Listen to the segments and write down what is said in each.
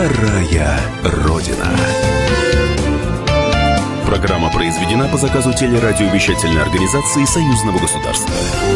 Вторая Родина. Программа произведена по заказу телерадиовещательной организации Союзного государства.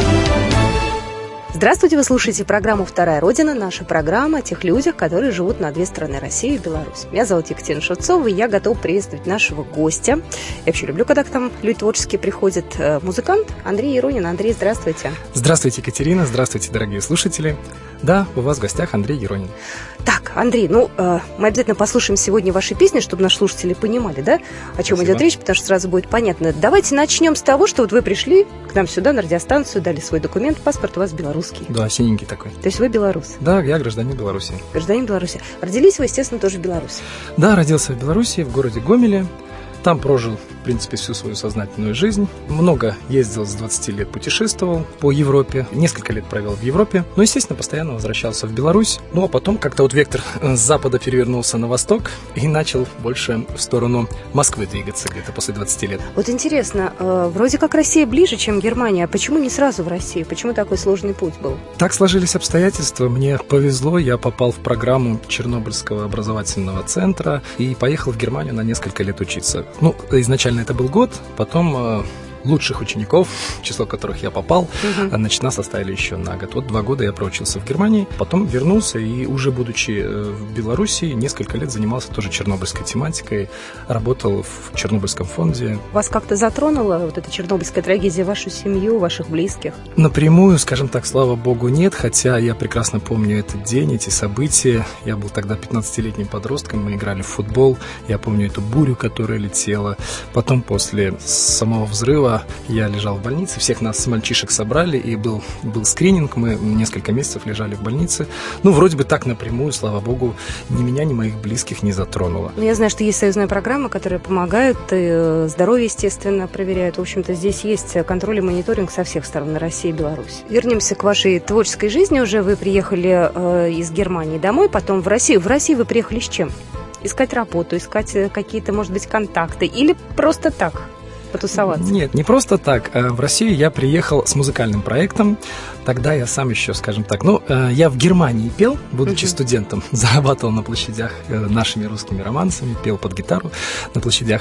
Здравствуйте, вы слушаете программу «Вторая Родина». Наша программа о тех людях, которые живут на две страны – Россию и Беларусь. Меня зовут Екатерина Шевцова, и я готова приветствовать нашего гостя. Я вообще люблю, когда к нам люди творческие приходят. Музыкант Андрей Еронин. Андрей, здравствуйте. Здравствуйте, Екатерина. Здравствуйте, дорогие слушатели. Да, у вас в гостях Андрей Еронин. Так, Андрей, мы обязательно послушаем сегодня ваши песни, чтобы наши слушатели понимали, да, о чем идет речь, потому что сразу будет понятно. Давайте начнем с того, что вот вы пришли к нам сюда, на радиостанцию, дали свой документ, паспорт у вас белорусский. Да, синенький такой. То есть вы белорус? Да, я гражданин Беларуси. Гражданин Беларуси. Родились вы, естественно, тоже в Беларуси? Да, родился в Беларуси, в городе Гомеле. Там прожил, в принципе, всю свою сознательную жизнь. Много ездил, с 20 лет путешествовал по Европе. Несколько лет провел в Европе. Но, естественно, постоянно возвращался в Беларусь. Ну, а потом как-то вот вектор с запада перевернулся на восток и начал больше в сторону Москвы двигаться где-то после 20 лет. Вот интересно, вроде как Россия ближе, чем Германия. А почему не сразу в Россию? Почему такой сложный путь был? Так сложились обстоятельства. Мне повезло. Я попал в программу Чернобыльского образовательного центра и поехал в Германию на несколько лет учиться. Ну, изначально это был год, потом лучших учеников, в число которых я попал, нас оставили еще на год. Вот 2 года я проучился в Германии, потом вернулся и уже будучи в Беларуси, несколько лет занимался тоже чернобыльской тематикой, работал в Чернобыльском фонде. Вас как-то затронула вот эта чернобыльская трагедия, вашу семью, ваших близких? Напрямую, скажем так, слава богу, нет, хотя я прекрасно помню этот день, эти события. Я был тогда 15-летним подростком, мы играли в футбол, я помню эту бурю, которая летела. Потом после самого взрыва я лежал в больнице, всех нас, мальчишек, собрали, и был скрининг, мы несколько месяцев лежали в больнице. Ну, вроде бы так напрямую, слава богу, ни меня, ни моих близких не затронуло. Я знаю, что есть союзная программа, которая помогает, и здоровье, естественно, проверяют. В общем-то, здесь есть контроль и мониторинг со всех сторон на России и Беларусь. Вернемся к вашей творческой жизни уже. Вы приехали из Германии домой, потом в Россию. В Россию вы приехали с чем? Искать работу, искать какие-то, может быть, контакты или просто так? Потусоваться? Нет, не просто так. В Россию я приехал с музыкальным проектом. Тогда я сам еще, скажем так, я в Германии пел, будучи студентом, зарабатывал на площадях нашими русскими романсами, пел под гитару на площадях.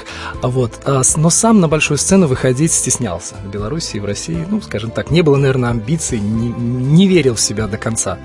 Но сам на большую сцену выходить стеснялся. В Беларуси и в России, скажем так, не было, наверное, амбиций, не верил в себя до конца.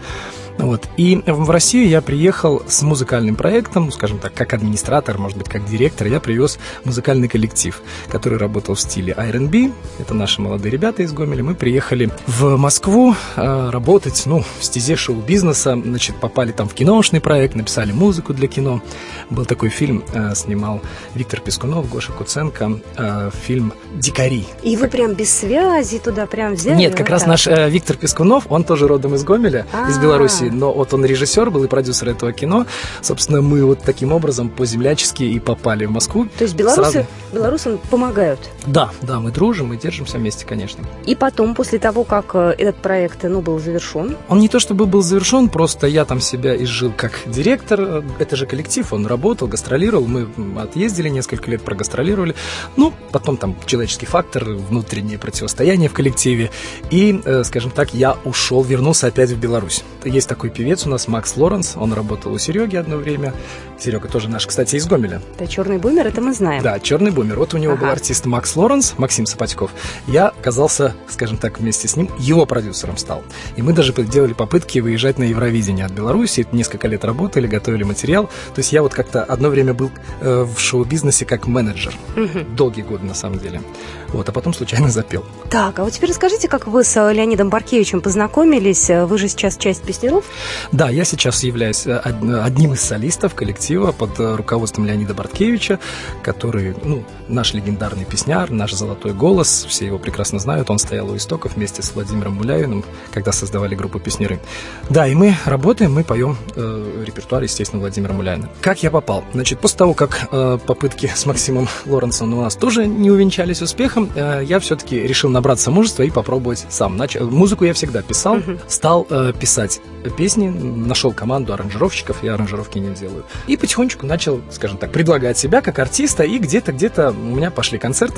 И в Россию я приехал с музыкальным проектом, скажем так, как администратор, может быть, как директор. Я привез музыкальный коллектив, который работал в стиле R&B. Это наши молодые ребята из Гомеля. Мы приехали в Москву работать, в стезе шоу-бизнеса. Попали там в киношный проект, написали музыку для кино. Был такой фильм, снимал Виктор Пискунов, Гоша Куценко, фильм «Дикари». И вы прям без связи туда прям взяли? Нет, как раз наш Виктор Пискунов, он тоже родом из Гомеля, из Беларуси. Но он режиссер был и продюсер этого кино. Собственно, мы таким образом по-землячески и попали в Москву. То есть белорусам помогают? Да, мы дружим, мы держимся вместе, конечно. И потом, после того, как этот проект был завершен? Он не то чтобы был завершен, просто я там себя изжил как директор. Это же коллектив, он работал, гастролировал. Мы отъездили несколько лет, прогастролировали. Потом там человеческий фактор, внутреннее противостояние в коллективе. И, скажем так, я вернулся опять в Беларусь. Есть такой певец у нас, Макс Лоренс, он работал у Сереги одно время. Серега тоже наш, кстати, из Гомеля. Да, черный бумер, это мы знаем. Да, черный бумер. У него был артист Макс Лоренс, Максим Сапатьков. Я оказался, скажем так, вместе с ним его продюсером стал. И мы даже делали попытки выезжать на Евровидение от Беларуси. Несколько лет работали, готовили материал. То есть я как-то одно время был в шоу-бизнесе как менеджер. Долгие годы, на самом деле. А потом случайно запел. Так, а вот теперь расскажите, как вы с Леонидом Баркевичем познакомились? Вы же сейчас часть песняров? Да, я сейчас являюсь одним из солистов коллектива под руководством Леонида Барткевича, который, наш легендарный песняр, наш золотой голос, все его прекрасно знают, он стоял у истоков вместе с Владимиром Муляевым, когда создавали группу «Песняры». Да, и мы работаем, мы поем репертуар, естественно, Владимира Муляева. Как я попал? После того, как попытки с Максимом Лоренсом у нас тоже не увенчались успехом, я все-таки решил набраться мужества и попробовать сам. Музыку я всегда писал, стал писать песни, нашел команду аранжировщиков, я аранжировки не делаю. И потихонечку начал, скажем так, предлагать себя как артиста, и где-то у меня пошли концерты.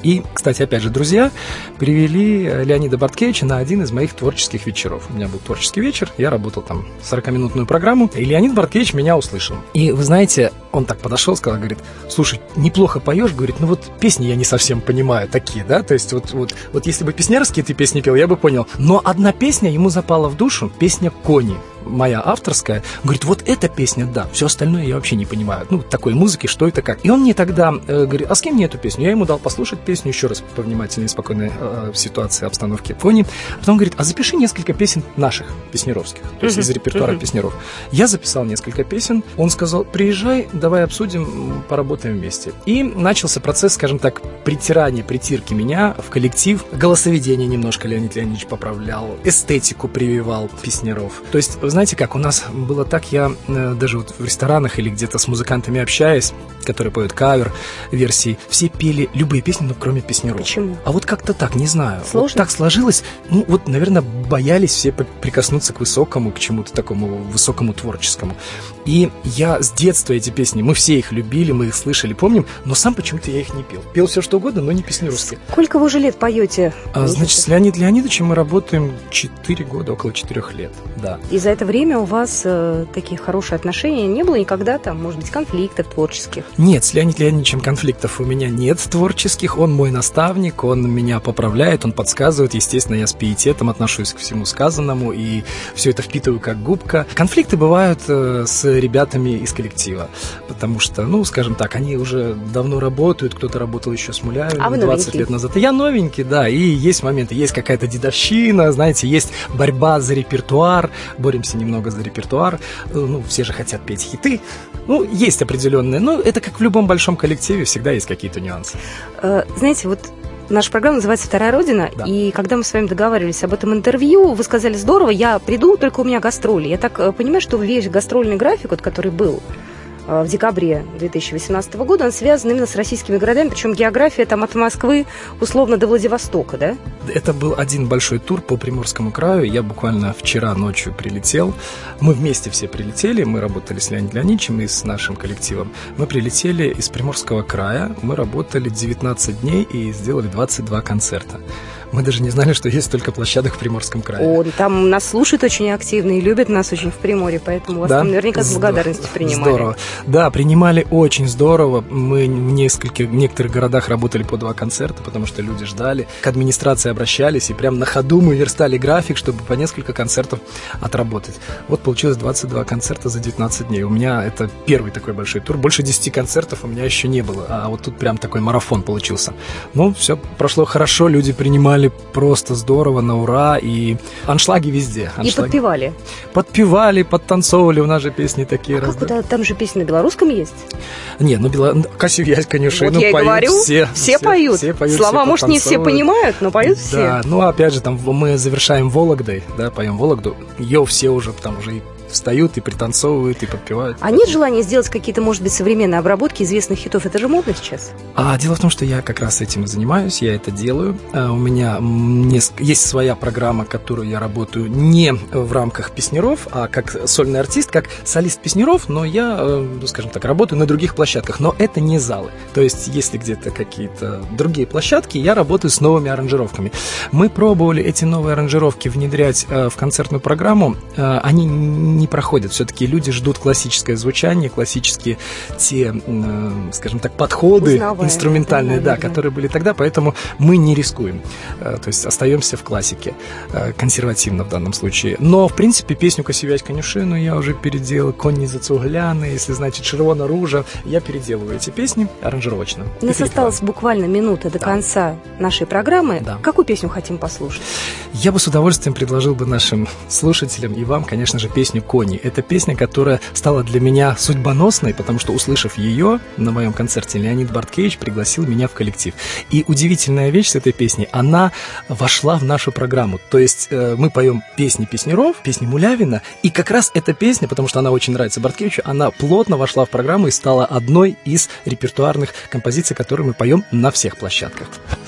И, кстати, опять же, друзья привели Леонида Борткевича на один из моих творческих вечеров. У меня был творческий вечер, я работал там 40-минутную программу, и Леонид Борткевич меня услышал. И, вы знаете, он так подошел, сказал, говорит: слушай, неплохо поешь, говорит, ну вот песни я не совсем понимаю такие, да, то есть вот если бы песнярские ты песни пел, я бы понял. Но одна песня ему запала в душу, песня «Кони», моя авторская. Говорит, вот эта песня, да, все остальное я вообще не понимаю. Ну, такой музыки, что это как. И он мне тогда говорит, а с кем мне эту песню? Я ему дал послушать песню еще раз по внимательной и спокойной ситуации, обстановке «Кони». А потом говорит, а запиши несколько песен наших, песнеровских, то есть из репертуара песнеров. Я записал несколько песен. Он сказал, приезжай, давай обсудим, поработаем вместе. И начался процесс, скажем так, притирки меня в коллектив. Голосоведение немножко Леонид Леонидович поправлял, эстетику прививал песнеров. То есть, вы знаете как, у нас было так, я даже вот в ресторанах или где-то с музыкантами общаясь, которые поют кавер-версии, все пели любые песни, но кроме песнеров. Почему? А вот как-то так, не знаю. Сложно? Вот так сложилось. Ну, вот, наверное, боялись все прикоснуться к высокому, к чему-то такому высокому творческому. И я с детства эти песни, мы все их любили, мы их слышали, помним, но сам почему-то я их не пел. Пел все что угодно, но не песнеровские. Сколько вы уже лет поете? Значит, с Леонидом Леонидовичем мы работаем 4 года, около 4 лет, да. И за это время у вас такие хорошие отношения не было никогда там, может быть, конфликтов творческих? Нет, с Леонидом Леонидовичем конфликтов у меня нет творческих. Он мой наставник, он меня поправляет, он подсказывает. Естественно, я с пиететом отношусь к всему сказанному и все это впитываю как губка. Конфликты бывают с ребятами из коллектива, потому что, ну, скажем так, они уже давно работают, кто-то работал еще с Муляевым 20 лет назад. Я новенький, да, и есть моменты, есть какая-то дедовщина, знаете, есть борьба за репертуар, боремся немного за репертуар, ну, все же хотят петь хиты, ну, есть определенные, но это как в любом большом коллективе, всегда есть какие-то нюансы. Знаете, вот наша программа называется «Вторая Родина», да. И когда мы с вами договаривались об этом интервью, вы сказали, здорово, я приду, только у меня гастроли. Я так понимаю, что весь гастрольный график, вот, который был в декабре 2018 года, он связан именно с российскими городами, причем география там от Москвы условно до Владивостока, да? Это был один большой тур по Приморскому краю. Я буквально вчера ночью прилетел. Мы вместе все прилетели, мы работали с Леонидом Леонидовичем и с нашим коллективом. Мы прилетели из Приморского края, мы работали 19 дней и сделали 22 концерта. Мы даже не знали, что есть столько площадок в Приморском крае. О, там нас слушают очень активно и любят нас очень в Приморье, поэтому вас там наверняка с благодарностью принимали. Здорово. Да, принимали очень здорово. Мы в некоторых городах работали по 2 концерта, потому что люди ждали. К администрации обращались, и прям на ходу мы верстали график, чтобы по несколько концертов отработать. Вот получилось 22 концерта за 19 дней. У меня это первый такой большой тур. Больше 10 концертов у меня еще не было. А вот тут прям такой марафон получился. Ну, все прошло хорошо, люди принимали просто здорово, на ура, и аншлаги везде. Аншлаги. И подпевали? Подпевали, подтанцовывали, у нас же песни такие. А как там же песни на белорусском есть? Не, ну Косевязь, конечно, вот ну, я и поют говорю, все поют. Слова, все может, не все понимают, но поют все. Да, ну опять же, там мы завершаем Вологдой, да, поем Вологду, ее все уже там уже и встают, и пританцовывают, и подпевают. А нет желания сделать какие-то, может быть, современные обработки известных хитов? Это же модно сейчас. Дело в том, что я как раз этим и занимаюсь, я это делаю. У меня есть своя программа, которую я работаю не в рамках песнеров, а как сольный артист, как солист песнеров, но я, скажем так, работаю на других площадках, но это не залы. То есть, если где-то какие-то другие площадки, я работаю с новыми аранжировками. Мы пробовали эти новые аранжировки внедрять в концертную программу, они не проходят. Все-таки люди ждут классическое звучание, классические те, скажем так, подходы инструментальные, да, которые были тогда, поэтому мы не рискуем. То есть остаемся в классике, консервативно в данном случае. Но, в принципе, песню «Косевязь конюшину» я уже переделал, «Конні зацугляны», если значит «Червона ружа», я переделываю эти песни аранжировочно. У нас осталось буквально минута до конца нашей программы. Да. Какую песню хотим послушать? Я бы с удовольствием предложил бы нашим слушателям и вам, конечно же, песню «Кони». Это песня, которая стала для меня судьбоносной, потому что, услышав ее на моем концерте, Леонид Борткевич пригласил меня в коллектив. И удивительная вещь с этой песней, она вошла в нашу программу. То есть мы поем песни песнеров, песни Мулявина, и как раз эта песня, потому что она очень нравится Борткевичу, она плотно вошла в программу и стала одной из репертуарных композиций, которые мы поем на всех площадках.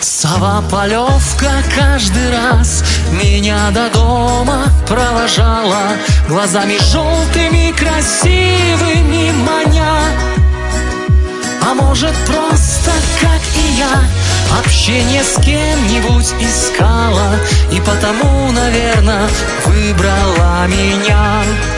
Сова-полевка каждый раз меня до дома провожала, глазами желтыми красивыми маня. А может, просто как и я общение с кем-нибудь искала, и потому, наверное, выбрала меня.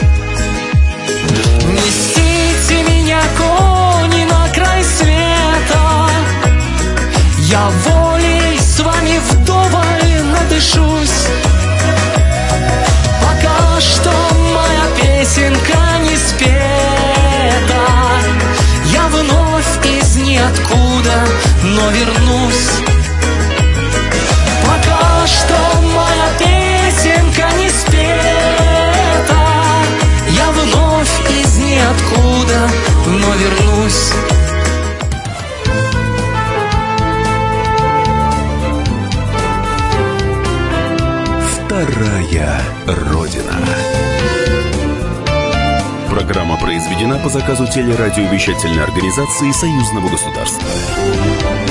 Несите меня, кони, на край света, я волей с вами вдоволь надышусь. Пока что моя песенка не спета, я вновь из ниоткуда, но вернусь. Пока что моя песенка не спета, я вновь из ниоткуда, но вернусь. Вторая Родина. Программа произведена по заказу телерадиовещательной организации Союзного государства.